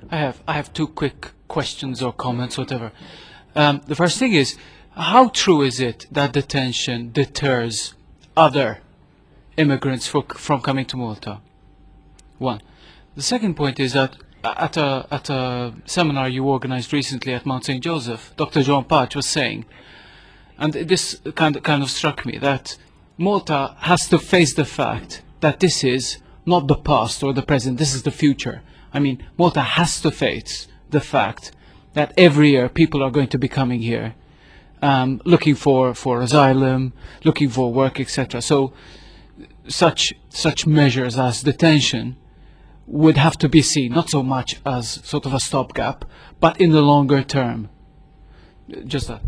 I have two quick questions or comments, whatever. The first thing is, how true is it that detention deters other immigrants from coming to Malta? One. The second point is that at a seminar you organized recently at Mount St. Joseph, Dr. John Patch was saying, and this kind of struck me, that Malta has to face the fact that this is not the past or the present, this is the future. I mean, Malta has to face the fact that every year people are going to be coming here, looking for asylum, looking for work, etc. So such measures as detention would have to be seen not so much as sort of a stopgap, but in the longer term. Just that.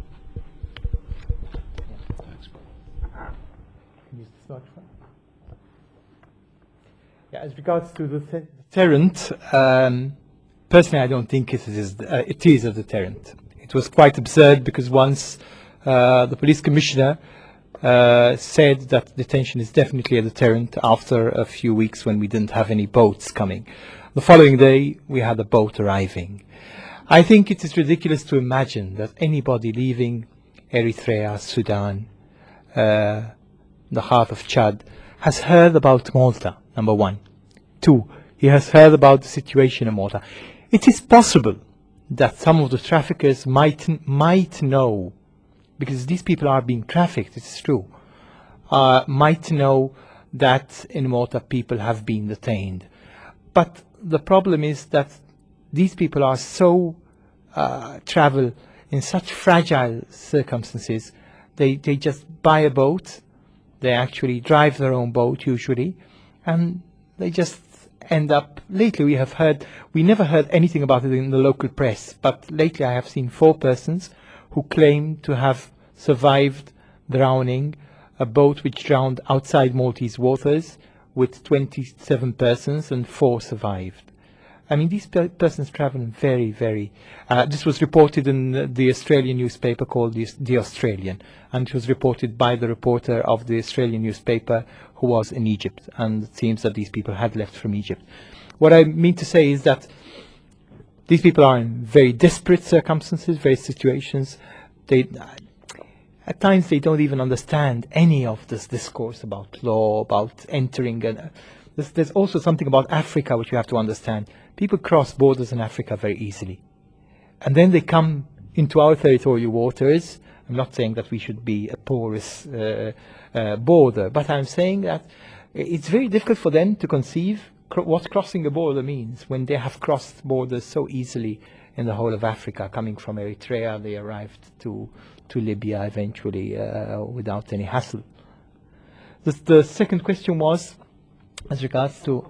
Yeah, as regards to the deterrent, personally I don't think it is a deterrent. It was quite absurd because once the police commissioner said that detention is definitely a deterrent after a few weeks when we didn't have any boats coming. The following day we had a boat arriving. I think it is ridiculous to imagine that anybody leaving Eritrea, Sudan, the heart of Chad, has heard about Malta, number one. Two, he has heard about the situation in Malta. It is possible that some of the traffickers might know, because these people are being trafficked, it's true, might know that in Malta people have been detained. But the problem is that these people are so travel in such fragile circumstances. They just buy a boat, they actually drive their own boat usually, and they just end up. Lately we never heard anything about it in the local press, but lately I have seen 4 persons who claim to have survived drowning, a boat which drowned outside Maltese waters with 27 persons and 4 survived. I mean, these persons travel very, very... this was reported in the Australian newspaper called The Australian, and it was reported by the reporter of the Australian newspaper who was in Egypt, and it seems that these people had left from Egypt. What I mean to say is that these people are in very desperate circumstances, various situations. At times they don't even understand any of this discourse about law, about entering. There's also something about Africa which you have to understand. People cross borders in Africa very easily. And then they come into our territorial waters. I'm not saying that we should be a porous border, but I'm saying that it's very difficult for them to conceive what crossing a border means when they have crossed borders so easily in the whole of Africa. Coming from Eritrea, they arrived to Libya eventually without any hassle. The second question was as regards to...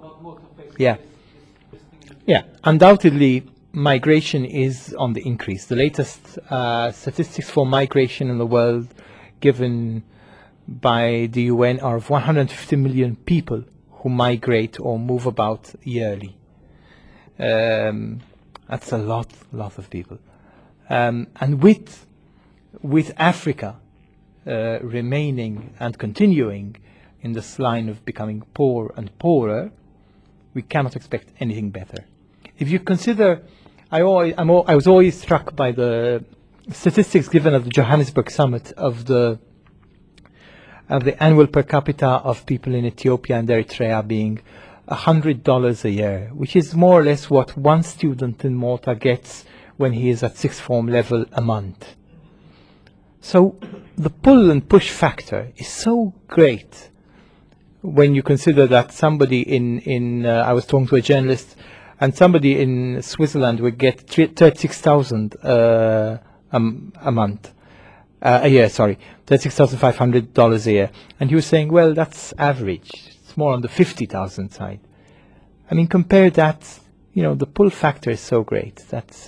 Yeah, undoubtedly migration is on the increase. The latest statistics for migration in the world given by the UN are of 150 million people who migrate or move about yearly. That's a lot of people. And with Africa remaining and continuing in this line of becoming poor and poorer, we cannot expect anything better. If you consider, I was always struck by the statistics given at the Johannesburg summit of the annual per capita of people in Ethiopia and Eritrea being $100 a year, which is more or less what one student in Malta gets when he is at sixth form level a month. So the pull and push factor is so great when you consider that somebody I was talking to a journalist, and somebody in Switzerland would get 36,000 a month, a year, sorry, $36,500 a year. And he was saying, well, that's average. It's more on the 50,000 side. I mean, compare that, the pull factor is so great that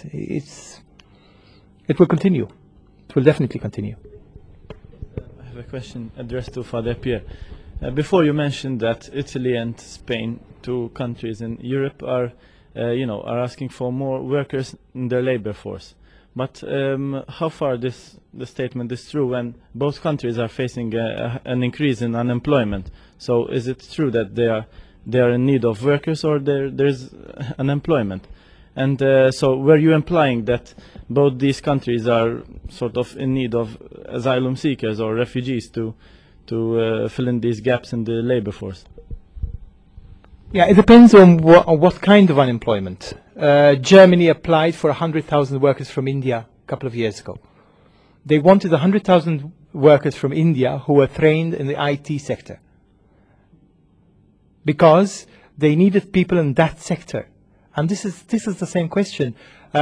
it will continue. It will definitely continue. I have a question addressed to Father Pierre. Before you mentioned that Italy and Spain, 2 countries in Europe, are asking for more workers in their labor force. But how far the statement is true when both countries are facing an increase in unemployment? So is it true that they are in need of workers, or there's unemployment? And so were you implying that both these countries are sort of in need of asylum seekers or refugees to fill in these gaps in the labor force? Yeah, it depends on what kind of unemployment. Germany applied for 100,000 workers from India a couple of years ago. They wanted 100,000 workers from India who were trained in the IT sector, because they needed people in that sector. And this is the same question.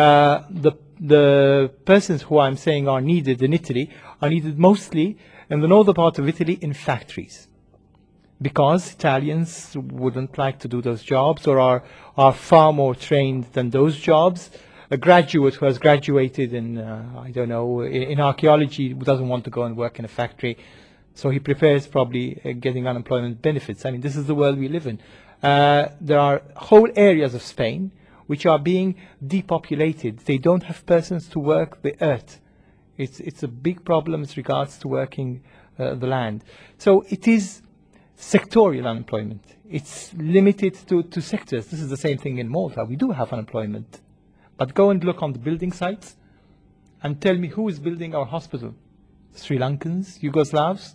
The persons who I'm saying are needed in Italy are needed mostly in the northern part of Italy in factories, because Italians wouldn't like to do those jobs, or are far more trained than those jobs. A graduate who has graduated in, I don't know, in archaeology doesn't want to go and work in a factory, so he prefers probably getting unemployment benefits. I mean, this is the world we live in. There are whole areas of Spain which are being depopulated. They don't have persons to work the earth. It's a big problem as regards to working the land. So it is sectorial unemployment. It's limited to sectors. This is the same thing in Malta. We do have unemployment. But go and look on the building sites and tell me who is building our hospital. Sri Lankans, Yugoslavs,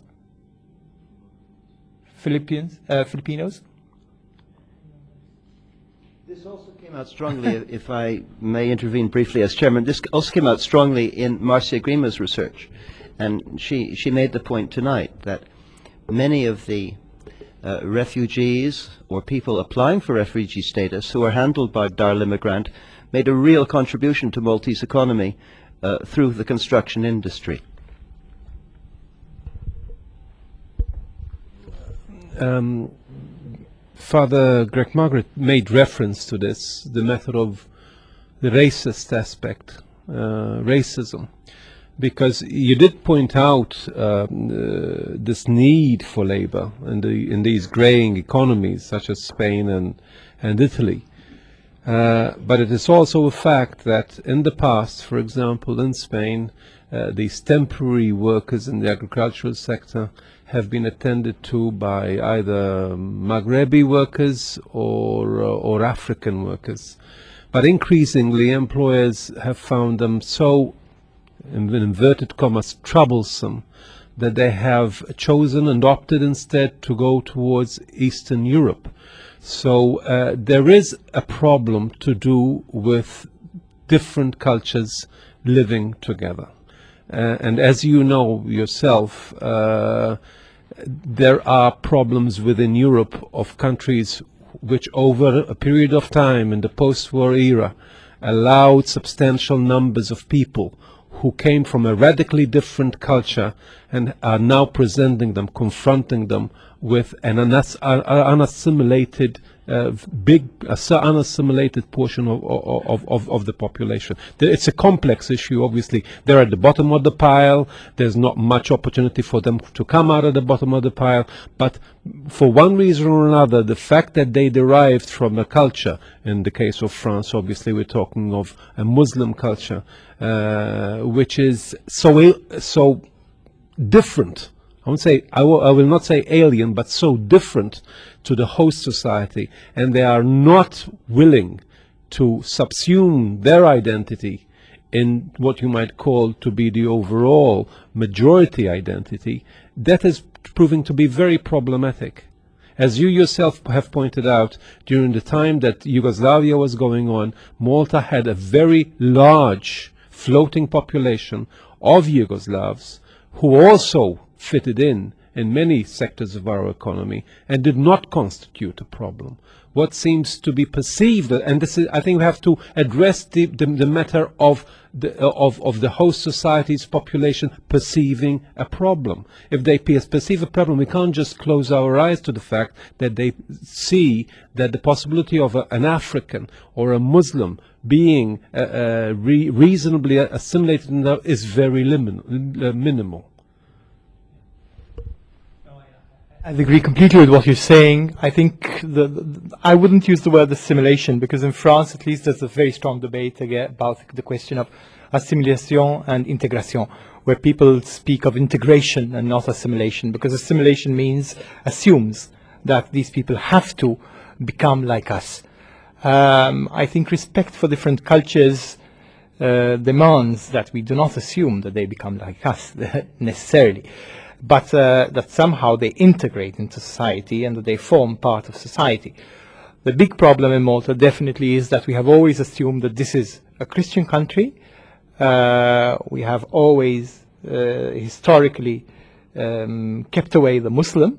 Filipinos. This also came out strongly, if I may intervene briefly as chairman, this also came out strongly in Marcia Grima's research. And she made the point tonight that many of the refugees or people applying for refugee status who are handled by Darla Grant made a real contribution to Maltese economy through the construction industry. Father Greg Margaret made reference to this, the method of the racist aspect, racism, because you did point out this need for labor in these graying economies such as Spain and Italy. But it is also a fact that in the past, for example, in Spain, these temporary workers in the agricultural sector have been attended to by either Maghrebi workers or African workers. But increasingly, employers have found them so, in inverted commas, troublesome, that they have chosen and opted instead to go towards Eastern Europe. So there is a problem to do with different cultures living together. And as you know yourself, there are problems within Europe of countries which over a period of time in the post-war era allowed substantial numbers of people who came from a radically different culture and are now presenting them, confronting them with an unassimilated unassimilated portion of the population. It's a complex issue, obviously. They're at the bottom of the pile. There's not much opportunity for them to come out of the bottom of the pile. But for one reason or another, the fact that they derived from a culture, in the case of France, obviously we're talking of a Muslim culture, which is so different. I will not say alien, but so different to the host society, and they are not willing to subsume their identity in what you might call to be the overall majority identity. That is proving to be very problematic. As you yourself have pointed out, during the time that Yugoslavia was going on, Malta had a very large floating population of Yugoslavs who also fitted in many sectors of our economy and did not constitute a problem. What seems to be perceived, and this is, I think we have to address the matter of the host society's population perceiving a problem. If they perceive a problem, we can't just close our eyes to the fact that they see that the possibility of an African or a Muslim being reasonably assimilated is very minimal. I agree completely with what you're saying. I think I wouldn't use the word assimilation, because in France, at least, there's a very strong debate again about the question of assimilation and intégration, where people speak of integration and not assimilation, because assimilation assumes that these people have to become like us. I think respect for different cultures demands that we do not assume that they become like us necessarily, but that somehow they integrate into society and that they form part of society. The big problem in Malta definitely is that we have always assumed that this is a Christian country. We have always historically kept away the Muslim,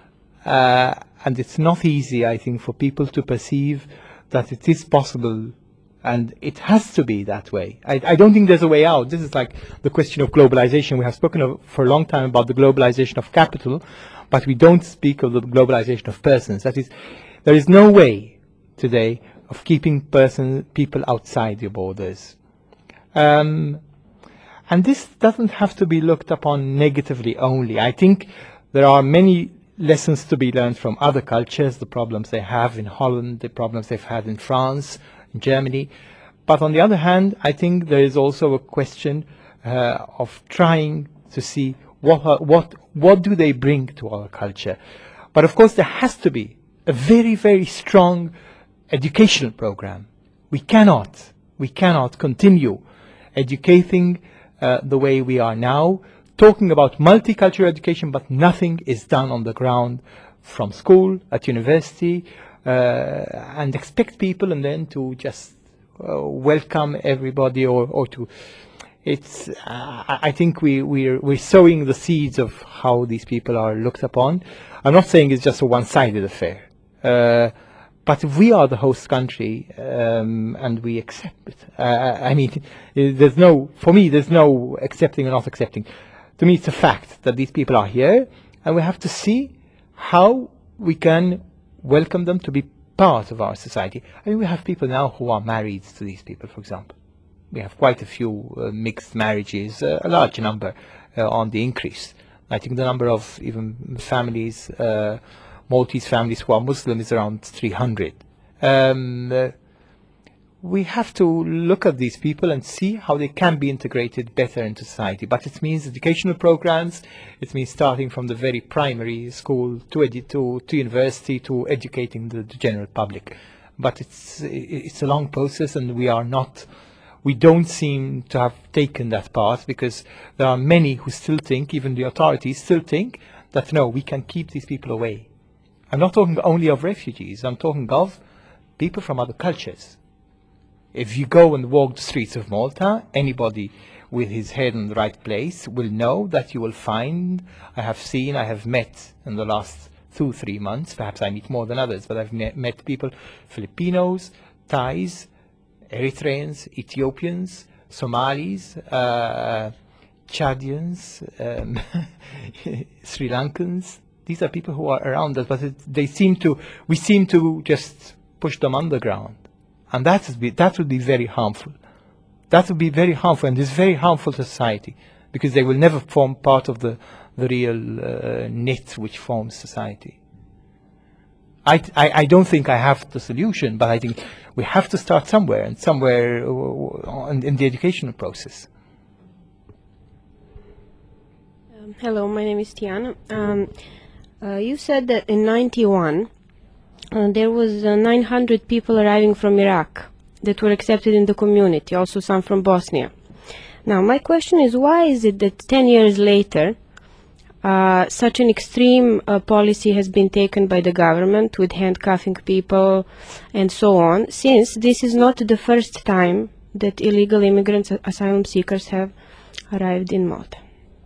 and it's not easy, I think, for people to perceive that it is possible, and it has to be that way. I don't think there's a way out. This is like the question of globalization. We have spoken for a long time about the globalization of capital, but we don't speak of the globalization of persons. That is, there is no way today of keeping people outside your borders. And this doesn't have to be looked upon negatively only. I think there are many lessons to be learned from other cultures, the problems they have in Holland, the problems they've had in France, in Germany. But on the other hand, I think there is also a question of trying to see what do they bring to our culture. But of course, there has to be a very, very strong educational program. We cannot continue educating the way we are now, talking about multicultural education, but nothing is done on the ground from school, at university, and expect people and then to just welcome everybody or to... It's, I think we're sowing the seeds of how these people are looked upon. I'm not saying it's just a one-sided affair. But if we are the host country and we accept it, I mean, for me, there's no accepting or not accepting. To me, it's a fact that these people are here, and we have to see how we can welcome them to be part of our society. I mean, we have people now who are married to these people, for example. We have quite a few mixed marriages, a large number on the increase. I think the number of even families, Maltese families who are Muslim is around 300. We have to look at these people and see how they can be integrated better into society. But it means educational programs, it means starting from the very primary school to university, to educating the general public. But it's a long process, and we don't seem to have taken that path, because there are many who still think, even the authorities still think, that no, we can keep these people away. I'm not talking only of refugees, I'm talking of people from other cultures. If you go and walk the streets of Malta, anybody with his head in the right place will know that you will find, I have met in the last 2-3 months, perhaps I meet more than others, but I've met people, Filipinos, Thais, Eritreans, Ethiopians, Somalis, Chadians, Sri Lankans. These are people who are around us, but we seem to just push them underground. And that would be very harmful. That would be very harmful, and it's very harmful to society, because they will never form part of the real net which forms society. I don't think I have the solution, but I think we have to start somewhere, and somewhere in the educational process. Hello, my name is Tiana. You said that in '91 there was 900 people arriving from Iraq that were accepted in the community, also some from Bosnia. Now, my question is, why is it that 10 years later such an extreme policy has been taken by the government with handcuffing people and so on, since this is not the first time that illegal immigrants, asylum seekers, have arrived in Malta?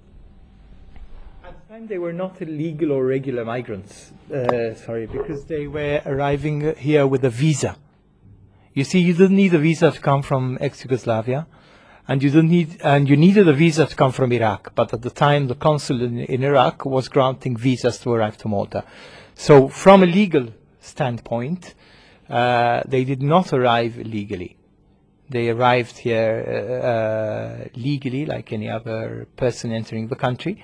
At the time they were not illegal or regular migrants, because they were arriving here with a visa. You see, you didn't need a visa to come from ex-Yugoslavia, and you needed a visa to come from Iraq. But at the time, the consul in Iraq was granting visas to arrive to Malta. So, from a legal standpoint, they did not arrive illegally. They arrived here legally, like any other person entering the country.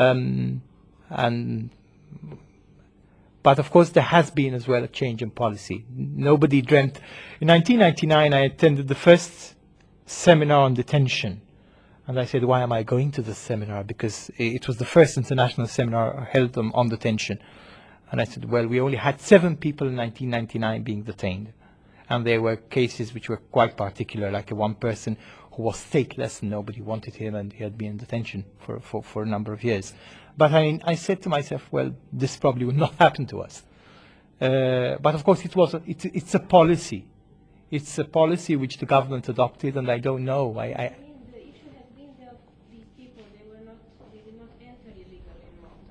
But of course, there has been as well a change in policy. Nobody dreamt. In 1999, I attended the first seminar on detention. And I said, why am I going to this seminar? Because it was the first international seminar held on detention. And I said, well, we only had 7 people in 1999 being detained. And there were cases which were quite particular, like one person who was stateless and nobody wanted him, and he had been in detention for a number of years. But I said to myself, well, this probably will not happen to us. But of course, it's a policy. It's a policy which the government adopted, and I don't know. I mean, the issue has been that these people, they did not enter illegally in Malta.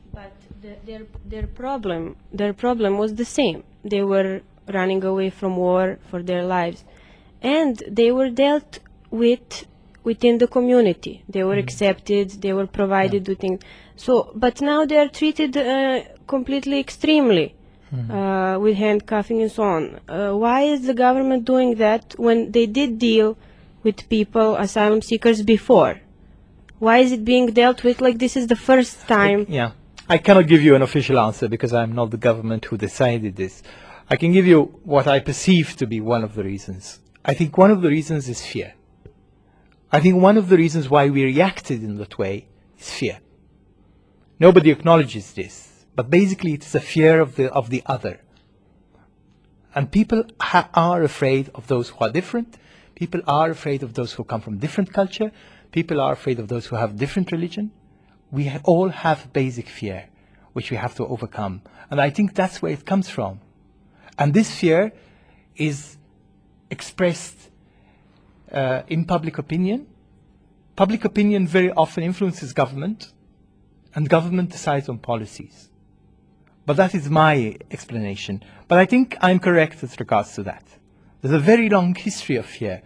But their problem was the same. They were running away from war for their lives. And they were dealt with within the community. They were accepted, they were provided with things. So, but now they are treated completely extremely, with handcuffing and so on. Why is the government doing that when they did deal with people, asylum seekers, before? Why is it being dealt with like this is the first time? Yeah, I cannot give you an official answer because I'm not the government who decided this. I can give you what I perceive to be one of the reasons. I think one of the reasons is fear. I think one of the reasons why we reacted in that way is fear. Nobody acknowledges this, but basically it is a fear of the other. And people are afraid of those who are different. People are afraid of those who come from different culture. People are afraid of those who have different religion. We all have basic fear, which we have to overcome. And I think that's where it comes from. And this fear is expressed in public opinion. Public opinion very often influences government, and government decides on policies. But that is my explanation. But I think I'm correct with regards to that. There's a very long history of fear.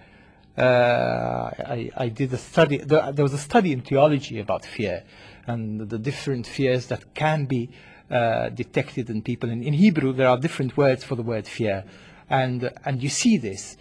I did a study, there was a study in theology about fear and the different fears that can be detected in people. In Hebrew, there are different words for the word fear. And you see this.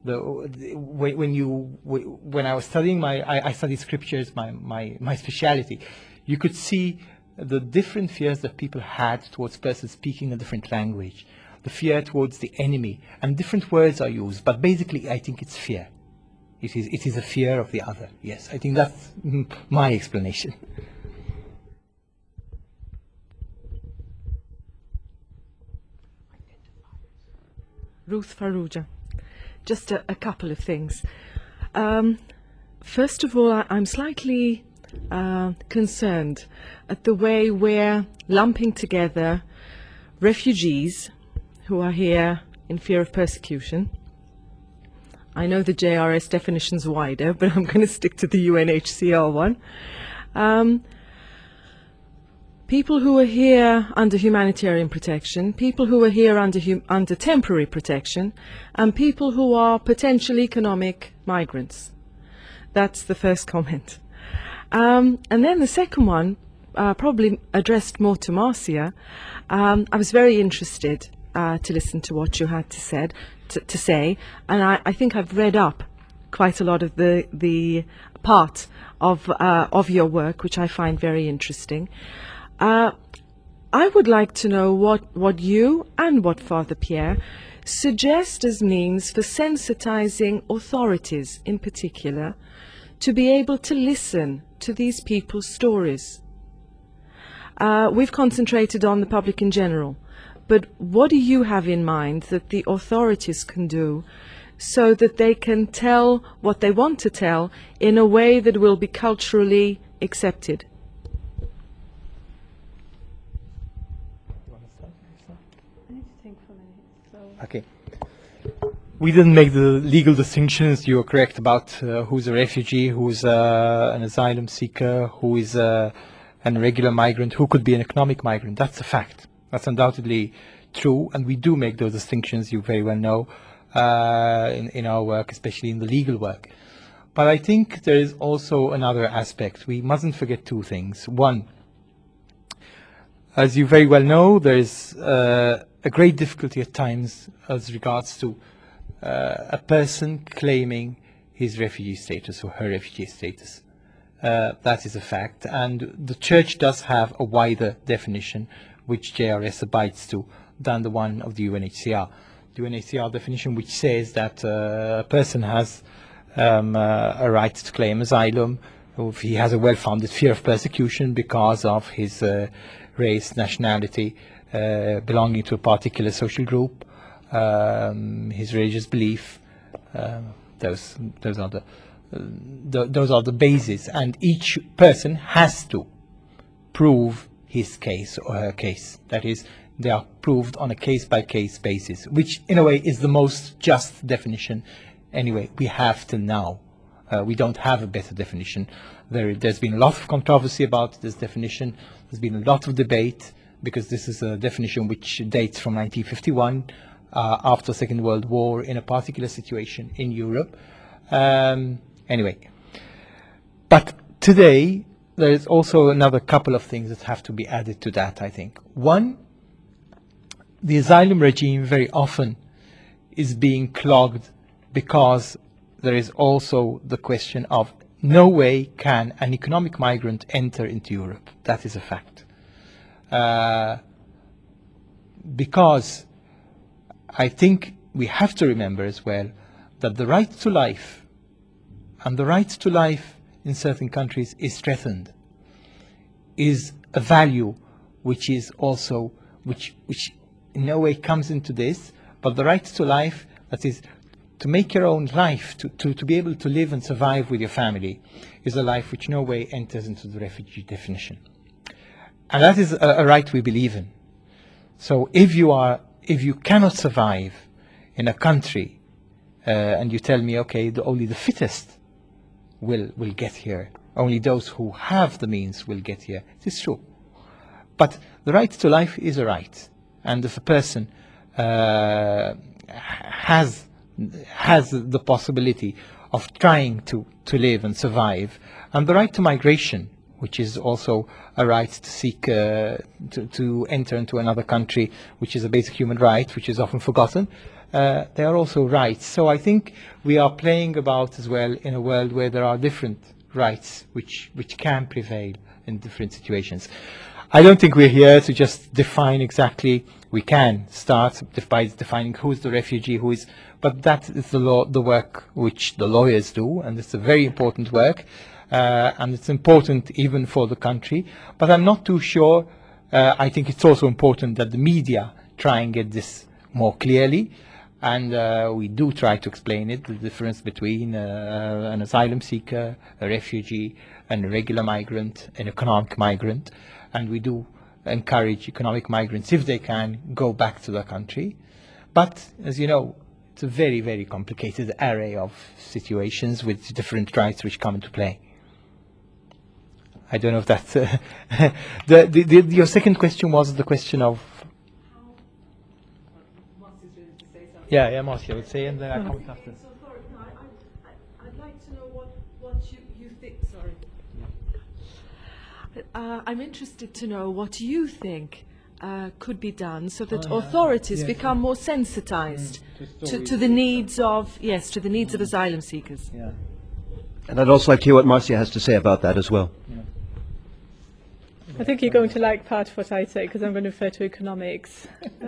When I was studying I studied scriptures, my speciality, you could see the different fears that people had towards persons speaking a different language, the fear towards the enemy, and different words are used. But basically, I think it's fear. It is a fear of the other. Yes, I think that's my explanation. Ruth Farrugia. Just a couple of things. First of all, I'm slightly concerned at the way we're lumping together refugees who are here in fear of persecution. I know the JRS definition's wider, but I'm going to stick to the UNHCR one. People who are here under humanitarian protection, people who are here under temporary protection, and people who are potential economic migrants. That's the first comment. And then the second one, probably addressed more to Marcia. I was very interested to listen to what you had to say, and I think I've read up quite a lot of the part of your work, which I find very interesting. I would like to know what you and what Father Pierre suggest as means for sensitizing authorities in particular to be able to listen to these people's stories. We've concentrated on the public in general, but what do you have in mind that the authorities can do so that they can tell what they want to tell in a way that will be culturally accepted? Okay. We didn't make the legal distinctions. You are correct about who's a refugee, who's an asylum seeker, who is an irregular migrant, who could be an economic migrant. That's a fact. That's undoubtedly true, and we do make those distinctions, you very well know, in our work, especially in the legal work. But I think there is also another aspect. We mustn't forget two things. One, as you very well know, there is a great difficulty at times as regards to a person claiming his refugee status or her refugee status. That is a fact, and the Church does have a wider definition which JRS abides to than the one of the UNHCR. The UNHCR definition, which says that a person has a right to claim asylum if he has a well-founded fear of persecution because of his race, nationality, belonging to a particular social group, his religious belief. Those are those are the bases, and each person has to prove his case or her case. That is, they are proved on a case-by-case basis, which in a way is the most just definition anyway we have till now. We don't have a better definition. There's been a lot of controversy about this definition. There's been a lot of debate, because this is a definition which dates from 1951, after the Second World War, in a particular situation in Europe. Anyway, but today there is also another couple of things that have to be added to that, I think. One, the asylum regime very often is being clogged because there is also the question of no way can an economic migrant enter into Europe. That is a fact. Because I think we have to remember as well that the right to life and the right to life in certain countries is threatened, is a value which is also, which in no way comes into this, but the right to life, that is, to make your own life, to be able to live and survive with your family, is a life which no way enters into the refugee definition. And that is a right we believe in. So if you cannot survive in a country, and you tell me, okay, only the fittest will get here, only those who have the means will get here, it is true. But the right to life is a right, and if a person has the possibility of trying to live and survive, and the right to migration, which is also a right to seek to enter into another country, which is a basic human right, which is often forgotten, they are also rights. So I think we are playing about as well in a world where there are different rights which can prevail in different situations. I don't think we're here to just define exactly. We can start by defining who is the refugee, who is, but that is the work which the lawyers do, and it's a very important work, and it's important even for the country. But I'm not too sure. I think it's also important that the media try and get this more clearly, and we do try to explain it, the difference between an asylum seeker, a refugee, and a regular migrant, an economic migrant. And we do encourage economic migrants, if they can, go back to their country. But, as you know, it's a very, very complicated array of situations with different rights which come into play. I don't know if that's... your second question was the question of... Yeah, Marcia would say, and then I comment after. I'd like to know what you think, sorry. I'm interested to know what you think could be done so that authorities become more sensitized to the needs of, to the needs of asylum seekers. Yeah. And I'd also like to hear what Marcia has to say about that as well. I think you're going to like part of what I say, because I'm going to refer to economics.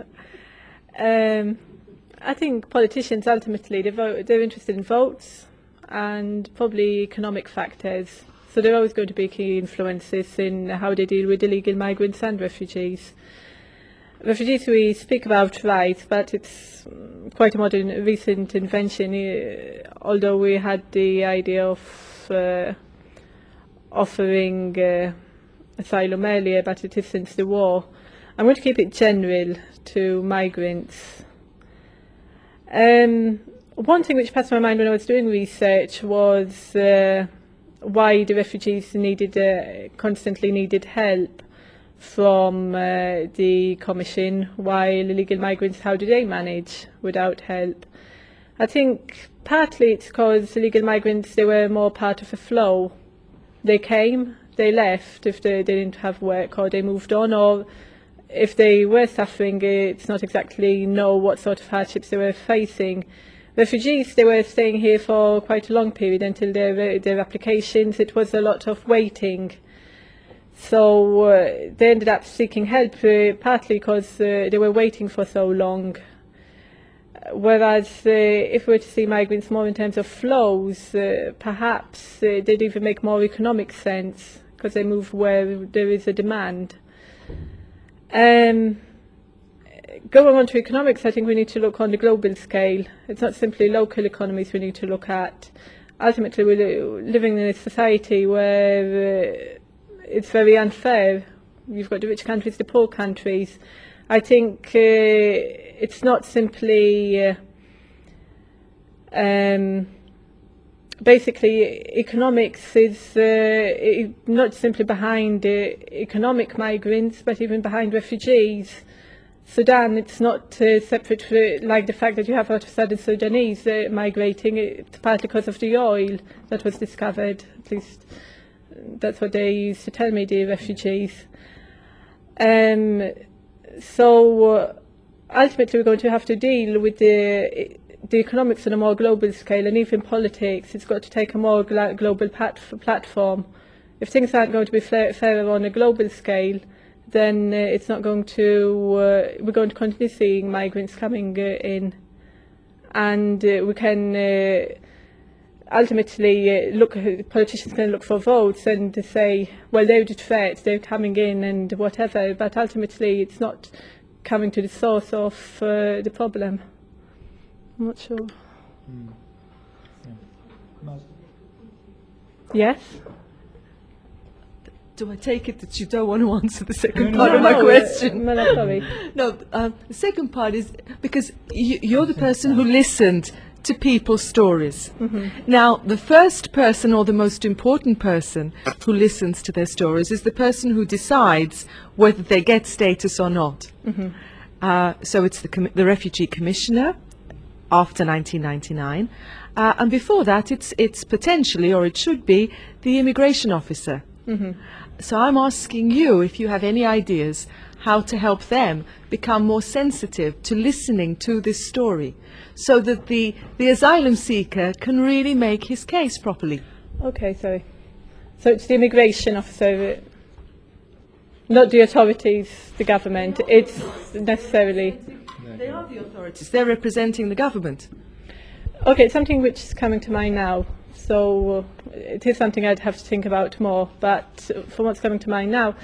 I think politicians ultimately, they're interested in votes and probably economic factors. So they're always going to be key influences in how they deal with illegal migrants and refugees. Refugees we speak about, right, but it's quite a modern, recent invention, although we had the idea of offering asylum earlier, but it is since the war. I'm going to keep it general to migrants. One thing which passed my mind when I was doing research was why the refugees constantly needed help from the Commission, while illegal migrants, how do they manage without help? I think partly it's because illegal migrants, they were more part of a flow. They came, they left if they didn't have work, or they moved on, or if they were suffering, it's not exactly know what sort of hardships they were facing. Refugees, they were staying here for quite a long period until their applications. It was a lot of waiting. So they ended up seeking help, partly because they were waiting for so long. Whereas if we were to see migrants more in terms of flows, perhaps they'd even make more economic sense, because they move where there is a demand. going on to economics, I think we need to look on the global scale. It's not simply local economies we need to look at. Ultimately, we're living in a society where it's very unfair. You've got the rich countries, the poor countries. I think it's not simply basically economics is not simply behind economic migrants, but even behind refugees. Sudan, it's not separate, like the fact that you have out of Southern Sudanese migrating. It's partly because of the oil that was discovered. At least that's what they used to tell me, the refugees. So ultimately we're going to have to deal with the economics on a more global scale, and even politics. It's got to take a more global platform. If things aren't going to be fairer on a global scale, then it's not going to. We're going to continue seeing migrants coming in, and we can ultimately politicians can look for votes and say, well, they're the threat, they're coming in and whatever. But ultimately, it's not coming to the source of the problem. I'm not sure. Yes? Do I take it that you don't want to answer the second part of my question? No, sorry. No, the second part is because you're the person who listened to people's stories. Now, the first person or the most important person who listens to their stories is the person who decides whether they get status or not. So it's the Refugee Commissioner after 1999. And before that, it's potentially, or it should be, the Immigration Officer. So I'm asking you if you have any ideas how to help them become more sensitive to listening to this story, so that the asylum seeker can really make his case properly. Okay, sorry. So it's the Immigration Officer, not the authorities, the government. It's necessarily... They are the authorities. They're representing the government. Okay, something which is coming to mind now. So it is something I'd have to think about more. But from what's coming to mind now,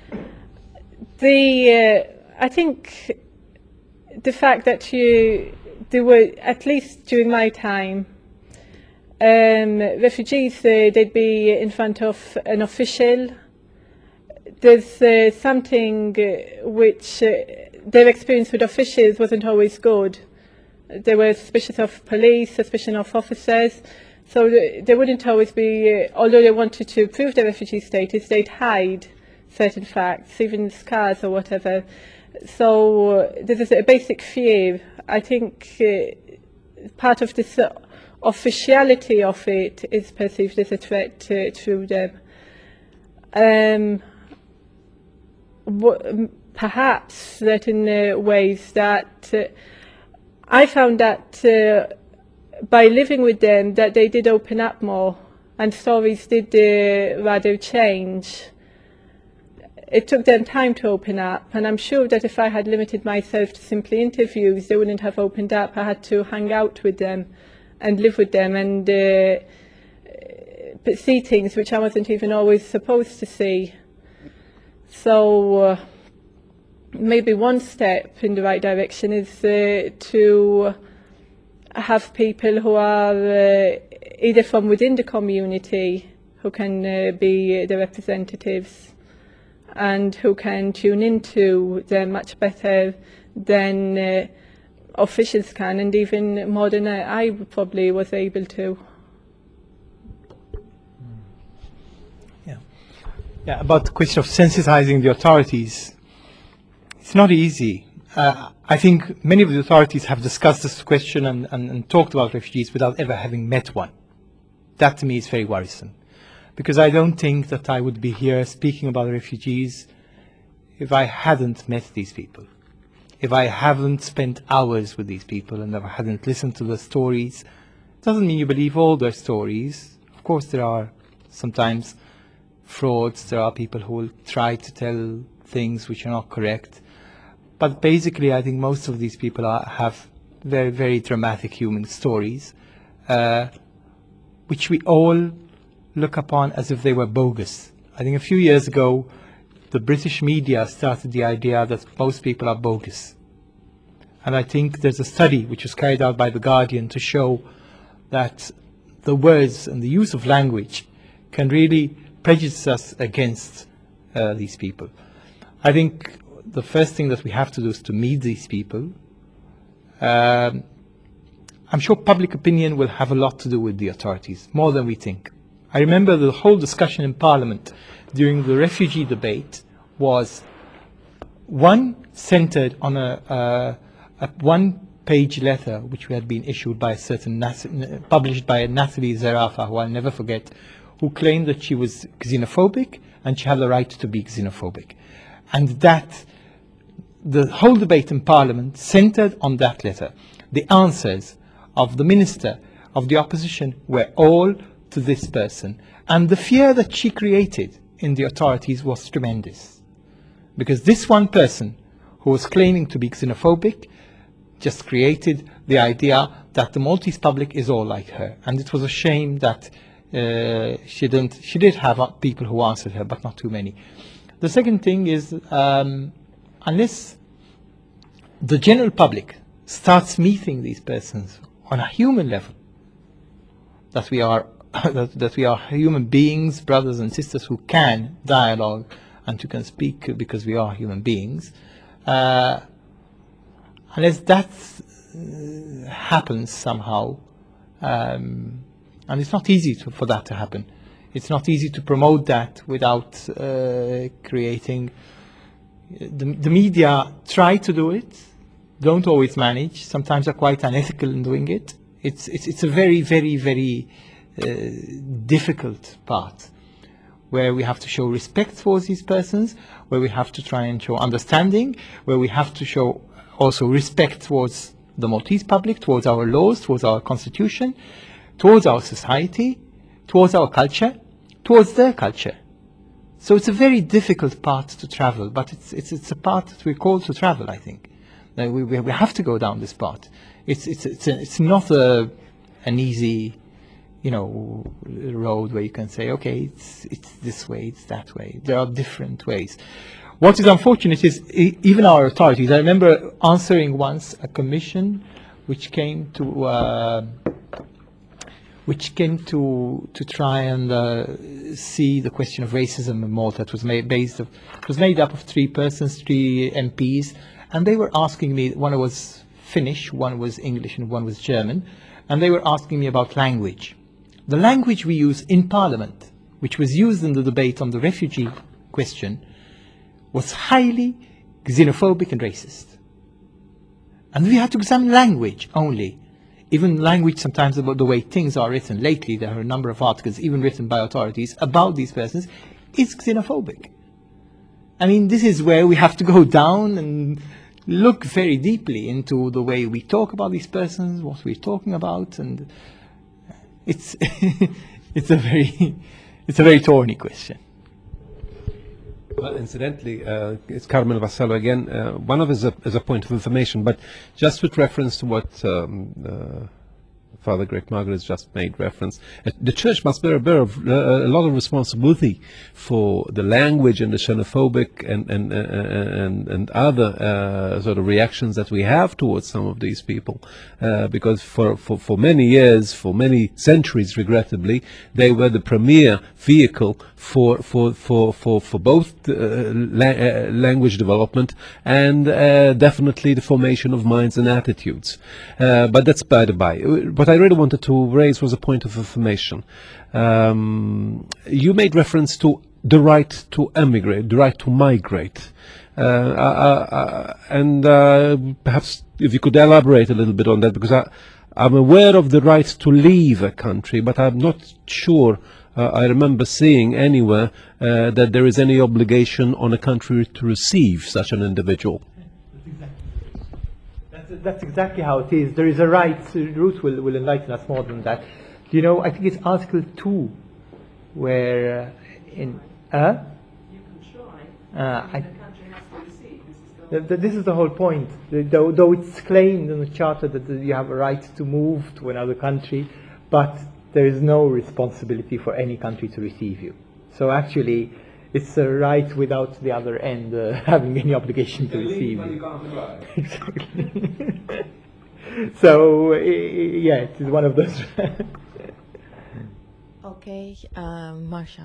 I think the fact that there were, at least during my time, refugees, they'd be in front of an official. There's something which their experience with officials wasn't always good. They were suspicious of police, suspicion of officers. So they wouldn't always be, although they wanted to prove their refugee status, they'd hide certain facts, even scars or whatever. So there's a basic fear. I think part of this officiality of it is perceived as a threat to them. Perhaps that in ways that I found that by living with them, that they did open up more, and stories did rather change. It took them time to open up, and I'm sure that if I had limited myself to simply interviews, they wouldn't have opened up. I had to hang out with them and live with them and see things which I wasn't even always supposed to see. So maybe one step in the right direction is to have people who are either from within the community who can be the representatives and who can tune into them much better than officials can, and even more than I probably was able to. Yeah, about the question of sensitizing the authorities, it's not easy. I think many of the authorities have discussed this question and talked about refugees without ever having met one. That to me is very worrisome, because I don't think that I would be here speaking about refugees if I hadn't met these people, if I haven't spent hours with these people and if I hadn't listened to their stories. It doesn't mean you believe all their stories. Of course there are sometimes frauds, there are people who will try to tell things which are not correct. But basically, I think most of these people have very, very dramatic human stories, which we all look upon as if they were bogus. I think a few years ago, the British media started the idea that most people are bogus. And I think there's a study which was carried out by The Guardian to show that the words and the use of language can really prejudice us against these people. I think the first thing that we have to do is to meet these people. I'm sure public opinion will have a lot to do with the authorities, more than we think. I remember the whole discussion in Parliament during the refugee debate was one centered on a one-page letter which had been issued by a certain published by Nathalie Zarafa, who I'll never forget, who claimed that she was xenophobic and she had the right to be xenophobic. And that the whole debate in Parliament centered on that letter. The answers of the minister of the opposition were all to this person. And the fear that she created in the authorities was tremendous. Because this one person who was claiming to be xenophobic just created the idea that the Maltese public is all like her. And it was a shame that she did have people who answered her, but not too many. The second thing is, unless the general public starts meeting these persons on a human level, that we are that we are human beings, brothers and sisters who can dialogue and who can speak because we are human beings, unless that happens somehow, and it's not easy for that to happen. It's not easy to promote that without creating. The media try to do it, don't always manage. Sometimes are quite unethical in doing it. It's a very, very, very difficult part, where we have to show respect towards these persons, where we have to try and show understanding, where we have to show also respect towards the Maltese public, towards our laws, towards our constitution, towards our society, towards our culture, towards their culture. So it's a very difficult part to travel, but it's a part that we're called to travel, I think. We have to go down this path. It's not an easy, road where you can say, okay, it's this way, it's that way. There are different ways. What is unfortunate is even our authorities. I remember answering once a commission which came to try and see the question of racism in Malta. It was made up of 3 persons, 3 MPs, and they were asking me. One was Finnish, one was English, and one was German, and they were asking me about language. The language we use in Parliament, which was used in the debate on the refugee question, was highly xenophobic and racist. And we had to examine language only. Even language sometimes about the way things are written. Lately there are a number of articles, even written by authorities, about these persons, is xenophobic. I mean, this is where we have to go down and look very deeply into the way we talk about these persons, what we're talking about, and it's it's a very thorny question. Well, incidentally, it's Carmen Vassallo again. One of it is a point of information, but just with reference to what Father Greg Margaret has just made reference, the Church must bear a lot of responsibility for the language and the xenophobic and other sort of reactions that we have towards some of these people, because for many years, for many centuries, regrettably, they were the premier vehicle for both language development and definitely the formation of minds and attitudes. But that's by the by. What I really wanted to raise was a point of information. You made reference to the right to emigrate, the right to migrate. And perhaps if you could elaborate a little bit on that, because I'm aware of the right to leave a country, but I'm not sure I remember seeing anywhere that there is any obligation on a country to receive such an individual. That's exactly how it is. There is a right. Ruth will enlighten us more than that. I think it's Article 2, where in you can try. The country has to receive. This is the whole point. Though it's claimed in the Charter that you have a right to move to another country, but there is no responsibility for any country to receive you. So actually, it's a right without the other end having any obligation to receive it. Exactly. So yeah, it is one of those. Okay, Marcia.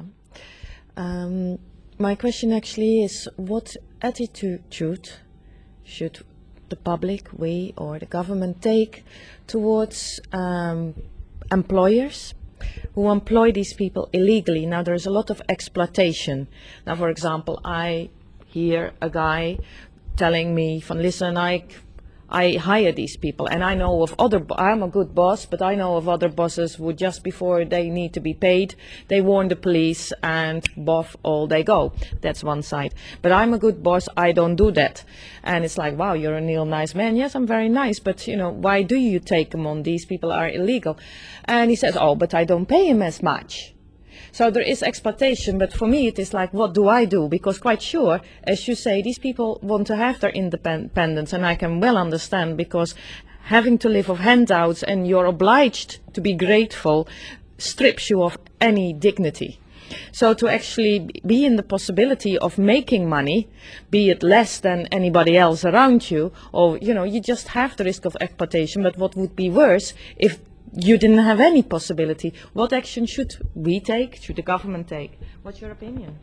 My question actually is, what attitude should the public, we or the government, take towards employers who employ these people illegally? Now there's a lot of exploitation. Now, for example, I hear a guy telling me, "Van listen, I hire these people, and I know of other, I'm a good boss, but I know of other bosses who just before they need to be paid, they warn the police and boff, all they go." That's one side. But I'm a good boss, I don't do that. And it's like, wow, you're a real nice man. Yes, I'm very nice, but you know, why do you take them on? These people are illegal. And he says, oh, but I don't pay him as much. So there is exploitation, but for me it is like, what do I do? Because quite sure, as you say, these people want to have their independence, and I can well understand, because having to live off handouts and you're obliged to be grateful strips you of any dignity. So to actually be in the possibility of making money, be it less than anybody else around you, or you know, you just have the risk of exploitation. But what would be worse if you didn't have any possibility? What action should we take? Should the government take? What's your opinion?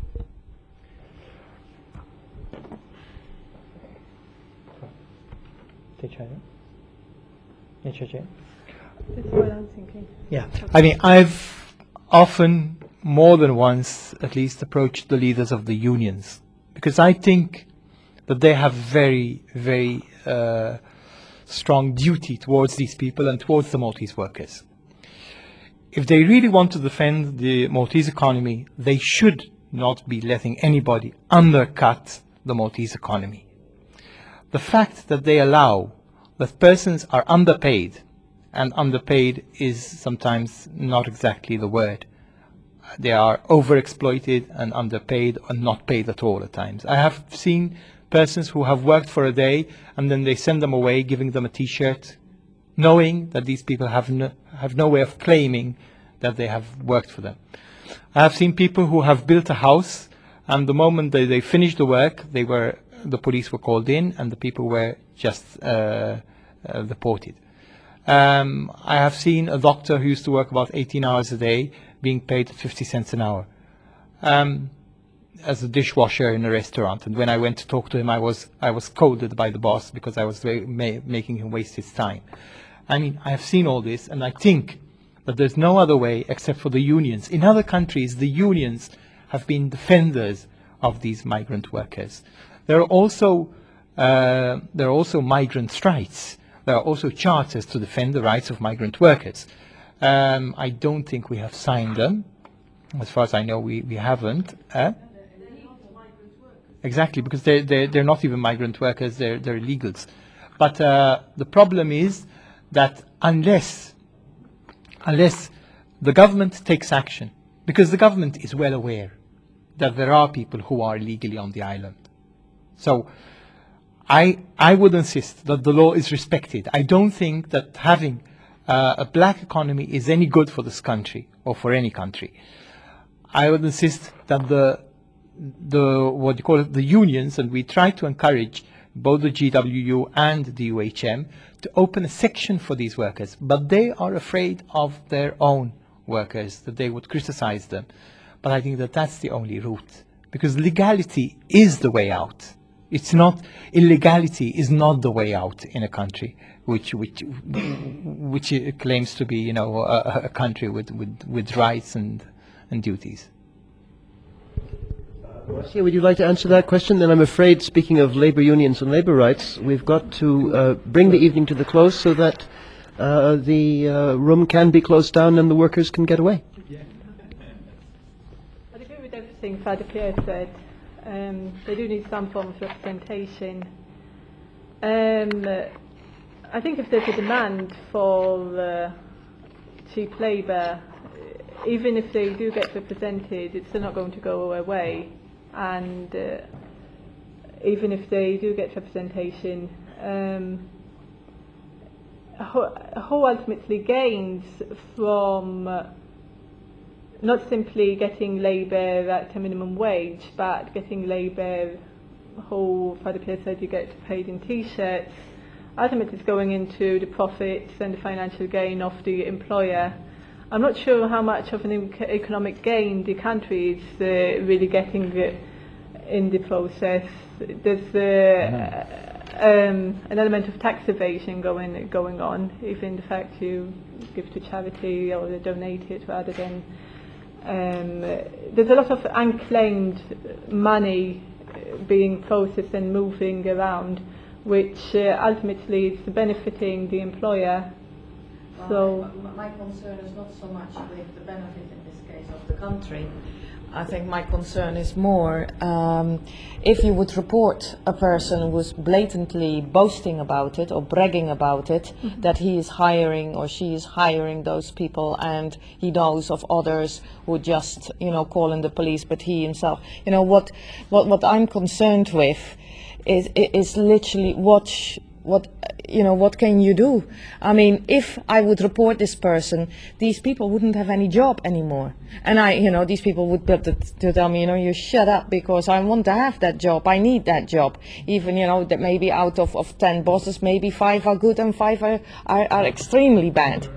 That's what I'm thinking. Yeah, I mean, I've often, more than once at least, approached the leaders of the unions, because I think that they have very, very strong duty towards these people and towards the Maltese workers. If they really want to defend the Maltese economy, they should not be letting anybody undercut the Maltese economy. The fact that they allow that persons are underpaid, and underpaid is sometimes not exactly the word. They are overexploited and underpaid or not paid at all at times. I have seen persons who have worked for a day and then they send them away, giving them a t-shirt, knowing that these people have no way of claiming that they have worked for them. I have seen people who have built a house, and the moment they finished the work, the police were called in and the people were just deported. I have seen a doctor who used to work about 18 hours a day being paid 50 cents an hour as a dishwasher in a restaurant. And when I went to talk to him, I was scolded by the boss because I was making him waste his time. I mean, I have seen all this, and I think that there's no other way except for the unions. In other countries, the unions have been defenders of these migrant workers. There are also migrant rights. There are also charters to defend the rights of migrant workers. I don't think we have signed them. As far as I know, we haven't. Exactly, because they're not even migrant workers, they're illegals. But the problem is that unless the government takes action, because the government is well aware that there are people who are illegally on the island. So I would insist that the law is respected. I don't think that having a black economy is any good for this country or for any country. I would insist that the unions, and we try to encourage both the GWU and the UHM to open a section for these workers, but they are afraid of their own workers, that they would criticize them. But I think that that's the only route, because legality is the way out. It's not, illegality is not the way out in a country which claims to be, you know, a country with rights and duties. Marcia, would you like to answer that question? Then I'm afraid, speaking of labour unions and labour rights, we've got to bring the evening to the close so that the room can be closed down and the workers can get away. I agree with everything Father Pierre said. They do need some form of representation. I think if there's a demand for cheap labour, even if they do get represented, it's still not going to go away. And even if they do get representation, who ultimately gains from not simply getting labour at a minimum wage, but getting labour who, Father Pierre said, you get paid in T-shirts. Ultimately, it's going into the profits and the financial gain of the employer. I'm not sure how much of an economic gain the country is really getting in the process. There's an element of tax evasion going on, even the fact you give to charity or donate it rather than. There's a lot of unclaimed money being processed and moving around, which ultimately is benefiting the employer. So my concern is not so much with the benefit in this case of the country. I think my concern is more if you would report a person who's blatantly boasting about it or bragging about it, that he is hiring or she is hiring those people, and he knows of others who just, call in the police, but he himself, what I'm concerned with is literally what can you do? I mean, if I would report this person, these people wouldn't have any job anymore. And these people would be able to tell me, you shut up because I want to have that job. I need that job. Even, that maybe out of 10 bosses, maybe 5 are good and 5 are extremely bad.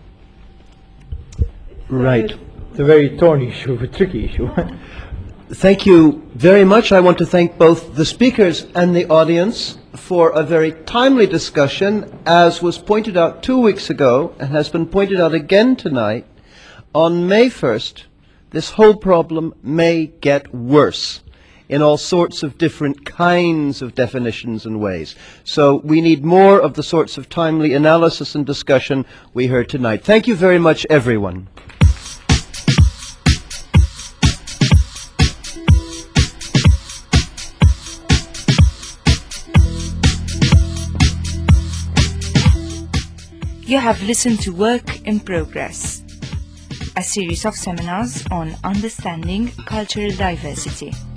Right. It's a very thorny issue, a tricky issue. Thank you very much. I want to thank both the speakers and the audience for a very timely discussion, as was pointed out 2 weeks ago and has been pointed out again tonight. On May 1st, this whole problem may get worse in all sorts of different kinds of definitions and ways. So we need more of the sorts of timely analysis and discussion we heard tonight. Thank you very much, everyone. You have listened to Work in Progress, a series of seminars on understanding cultural diversity.